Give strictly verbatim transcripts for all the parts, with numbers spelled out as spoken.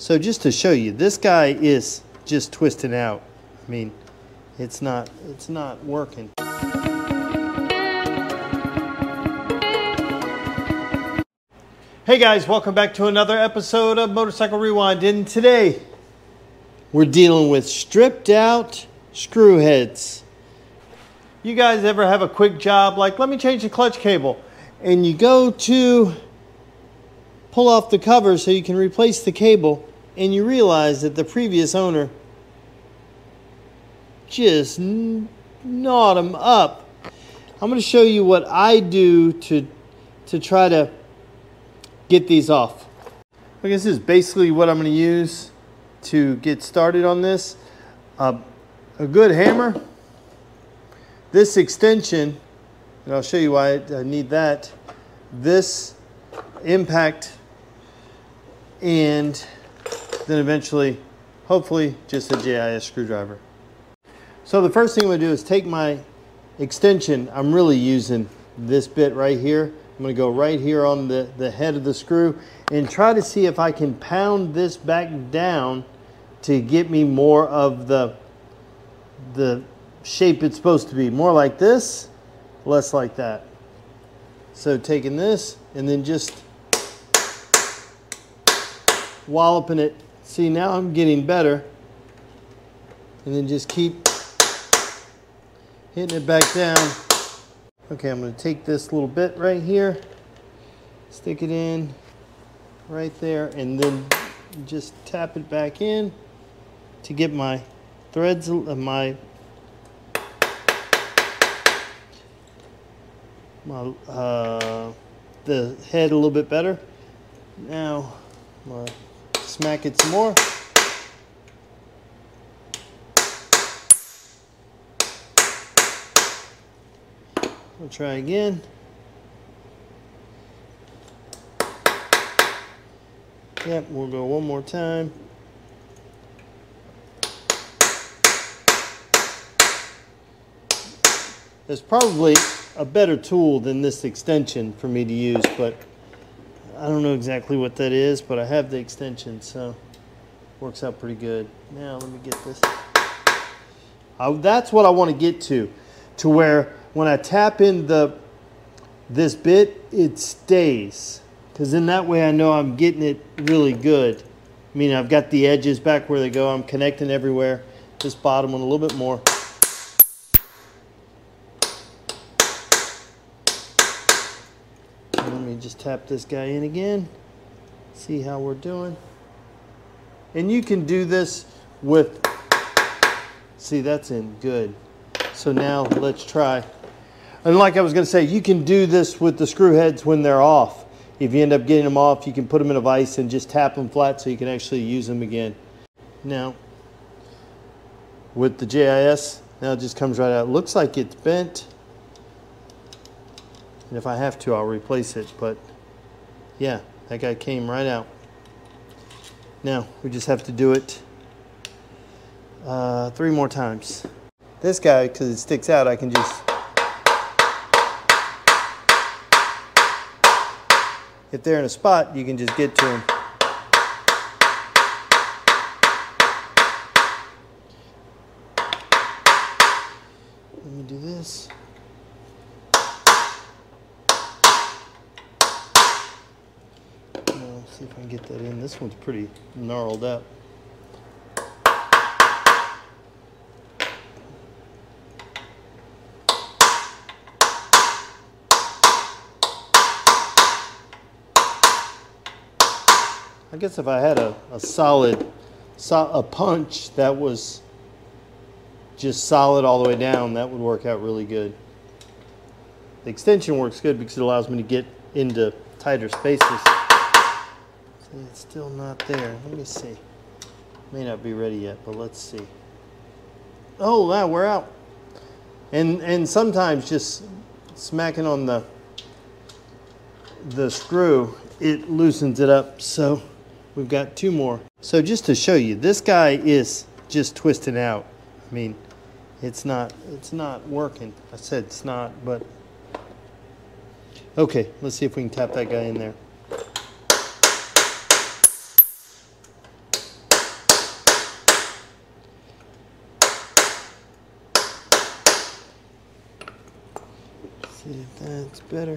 So just to show you, this guy is just twisting out. I mean, it's not, it's not working. Hey guys, welcome back to another episode of Motorcycle Rewind. And today, we're dealing with stripped out screw heads. You guys ever have a quick job like, let me change the clutch cable, and you go to pull off the cover so you can replace the cable, and you realize that the previous owner just gnawed them up. I'm going to show you what I do to to try to get these off. I guess this is basically what I'm going to use to get started on this. Uh, a good hammer, this extension, and I'll show you why I need that, this impact, and then eventually, hopefully, just a J I S screwdriver. So the first thing I'm going to do is take my extension. I'm really using this bit right here. I'm going to go right here on the, the head of the screw and try to see if I can pound this back down to get me more of the, the shape it's supposed to be. More like this, less like that. So taking this and then just walloping it. See, now I'm getting better. And then just keep hitting it back down. Okay, I'm going to take this little bit right here, stick it in right there, and then just tap it back in to get my threads, uh, my, my uh, the head a little bit better. Now, I'm going to smack it some more. We'll try again. Yep, we'll go one more time. There's probably a better tool than this extension for me to use, but I don't know exactly what that is, but I have the extension, so works out pretty good. Now let me get this. Uh, that's what I want to get to, to where when I tap in the this bit, it stays. Because in that way I know I'm getting it really good. I mean, I've got the edges back where they go. I'm connecting everywhere. This bottom one a little bit more. And let me just tap this guy in again. See how we're doing. And you can do this with, see, that's in good. So now let's try. And like I was going to say, you can do this with the screw heads when they're off. If you end up getting them off, you can put them in a vise and just tap them flat so you can actually use them again. Now, with the J I S, now it just comes right out. It looks like it's bent. And if I have to, I'll replace it. But yeah, that guy came right out. Now, we just have to do it uh, three more times. This guy, because it sticks out, I can just if they're in a spot, you can just get to them. Let me do this. Now, see if I can get that in. This one's pretty gnarled up. I guess if I had a, a solid, so, a punch that was just solid all the way down, that would work out really good. The extension works good because it allows me to get into tighter spaces. See, it's still not there. Let me see. May not be ready yet, but let's see. Oh, wow, we're out. And and sometimes just smacking on the the screw, it loosens it up. So we've got two more. So just to show you, this guy is just twisting out. I mean, it's not it's not working. I said it's not, but okay, let's see if we can tap that guy in there. See if that's better.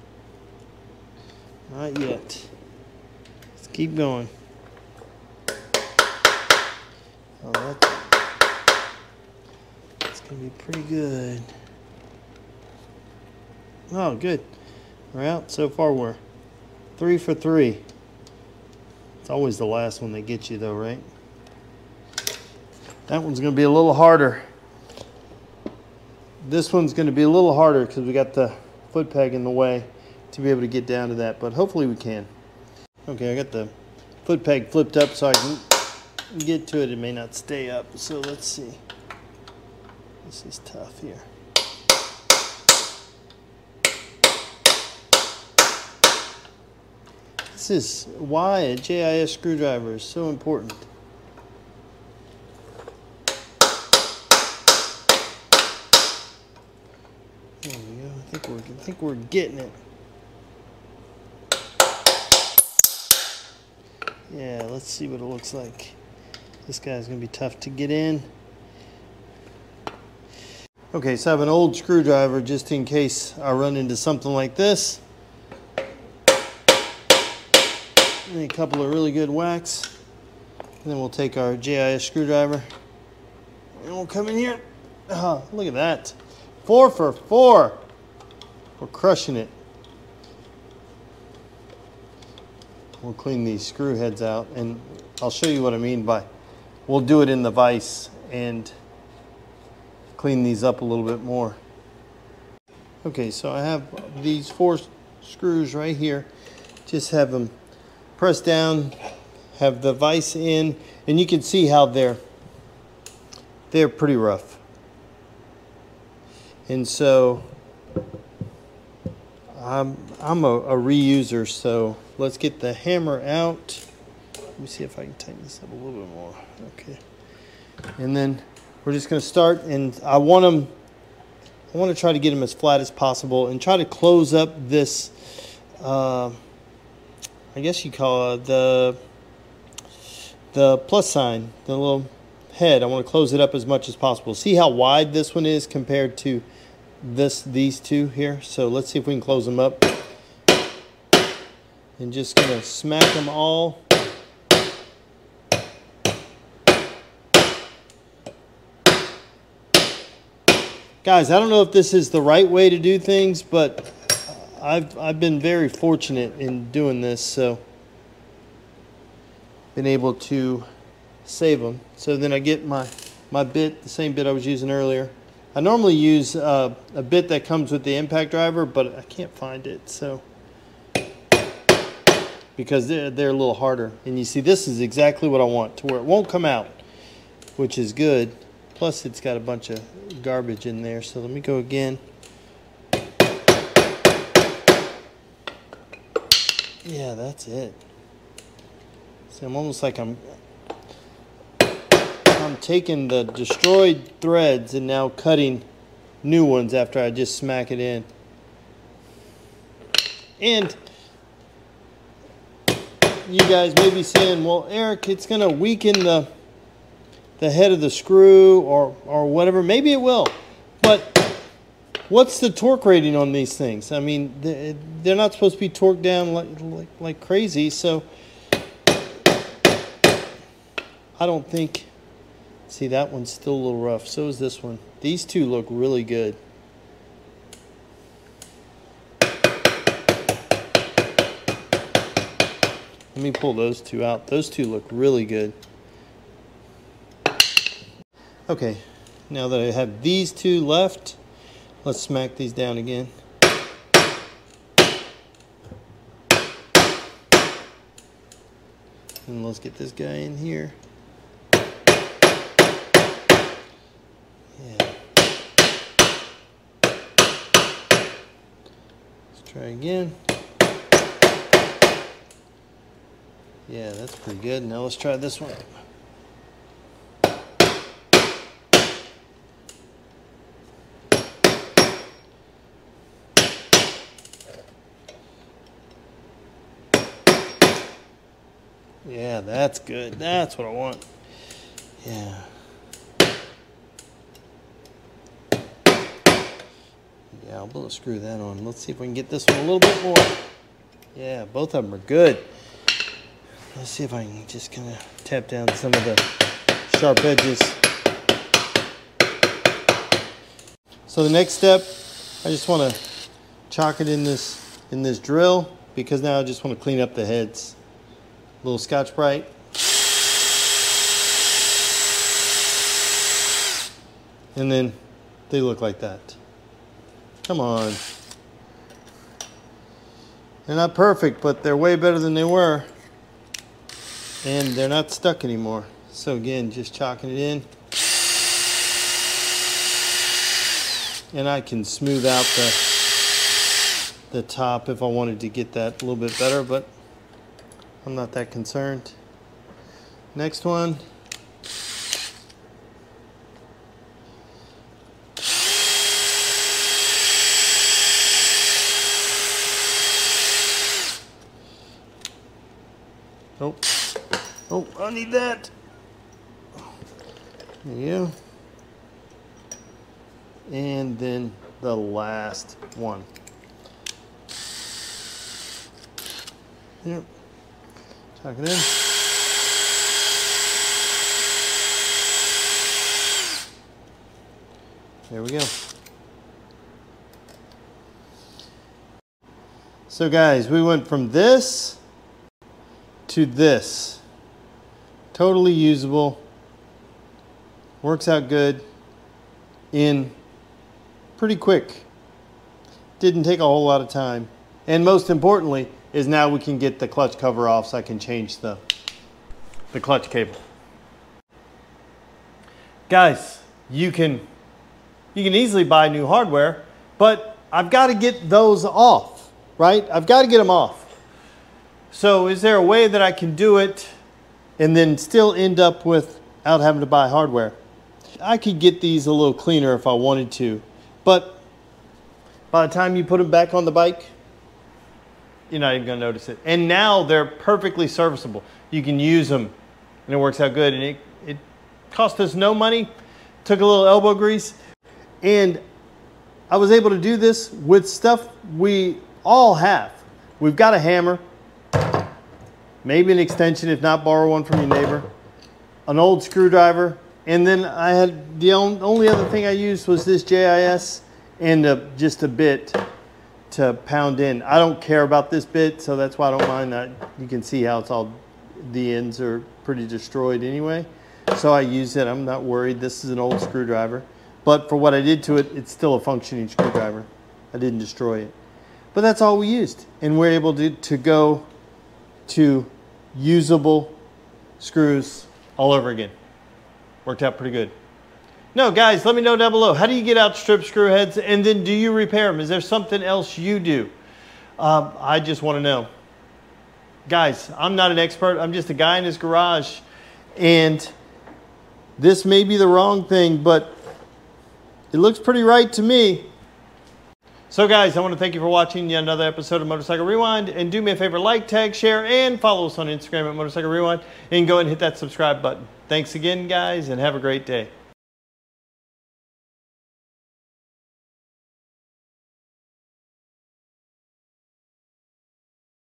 Not yet. Let's keep going. Oh, that's, that's going to be pretty good. Oh, good. We're out. So far, we're three for three. It's always the last one that gets you, though, right? That one's going to be a little harder. This one's going to be a little harder because we got the foot peg in the way to be able to get down to that, but hopefully we can. Okay, I got the foot peg flipped up so I can get to it. It may not stay up, so let's see. This is tough here. This is why a J I S screwdriver is so important. There we go. I think we're, I think we're getting it. Yeah, let's see what it looks like. This guy's going to be tough to get in. Okay, so I have an old screwdriver just in case I run into something like this. And a couple of really good whacks. And then we'll take our J I S screwdriver and we'll come in here. Oh, look at that. Four for four. We're crushing it. We'll clean these screw heads out and I'll show you what I mean by we'll do it in the vise and clean these up a little bit more. Okay, so I have these four screws right here. Just have them pressed down, have the vise in, and you can see how they're they're pretty rough. And so I'm I'm a, a reuser, so let's get the hammer out. Let me see if I can tighten this up a little bit more. Okay. And then we're just going to start, and I want them I want to try to get them as flat as possible and try to close up this uh, I guess you call it the the plus sign, the little head. I want to close it up as much as possible. See how wide this one is compared to this these two here. So let's see if we can close them up. And just gonna smack them all. Guys, I don't know if this is the right way to do things, but I've I've been very fortunate in doing this, so been able to save them. So then I get my my bit, the same bit I was using earlier. I normally use uh, a bit that comes with the impact driver, but I can't find it, so because they're they're a little harder. And you see, this is exactly what I want, to where it won't come out, which is good. Plus, it's got a bunch of garbage in there. So let me go again. Yeah, that's it. See, I'm almost like I'm I'm taking the destroyed threads and now cutting new ones after I just smack it in. And you guys may be saying, well, Eric, it's going to weaken the the head of the screw or or whatever. Maybe it will. But what's the torque rating on these things? I mean, they're not supposed to be torqued down like, like, like crazy, so I don't think... See, that one's still a little rough. So is this one. These two look really good. Let me pull those two out. Those two look really good. Okay, now that I have these two left, let's smack these down again. And let's get this guy in here. Yeah. Let's try again. Yeah, that's pretty good. Now let's try this one. Yeah, that's good. That's what I want. Yeah. Yeah, I'll blow screw that on. Let's see if we can get this one a little bit more. Yeah, both of them are good. Let's see if I can just kind of tap down some of the sharp edges. So the next step, I just want to chalk it in this in this drill, because now I just want to clean up the heads. A little Scotch-Brite. And then they look like that. Come on. They're not perfect, but they're way better than they were. And they're not stuck anymore. So again, just chalking it in. And I can smooth out the, the top if I wanted to get that a little bit better, but I'm not that concerned. Next one. Oh, oh, I need that. There you go. And then the last one. Yep. Tuck it in. There we go. So guys, we went from this to this. Totally usable. Works out good in pretty quick. Didn't take a whole lot of time. And most importantly is now we can get the clutch cover off so I can change the, the clutch cable. Guys, you can, you can easily buy new hardware, but I've got to get those off, right? I've got to get them off. So is there a way that I can do it and then still end up without having to buy hardware? I could get these a little cleaner if I wanted to, but by the time you put them back on the bike, you're not even going to notice it. And now they're perfectly serviceable. You can use them and it works out good. And it, it cost us no money. Took a little elbow grease. And I was able to do this with stuff we all have. We've got a hammer, maybe an extension, if not borrow one from your neighbor, an old screwdriver, and then I had the only other thing I used was this J I S and a, just a bit to pound in. I don't care about this bit, so that's why I don't mind that. You can see how it's all, the ends are pretty destroyed anyway. So I use it, I'm not worried. This is an old screwdriver. But for what I did to it, it's still a functioning screwdriver. I didn't destroy it. But that's all we used. And we're able to, to go to usable screws all over again. Worked out pretty good. No, guys, let me know down below. How do you get out strip screw heads, and then do you repair them? Is there something else you do? Um, I just want to know. Guys, I'm not an expert. I'm just a guy in his garage, and this may be the wrong thing, but it looks pretty right to me. So guys, I want to thank you for watching yet another episode of Motorcycle Rewind, and do me a favor, like, tag, share, and follow us on Instagram at Motorcycle Rewind, and go ahead and hit that subscribe button. Thanks again, guys, and have a great day.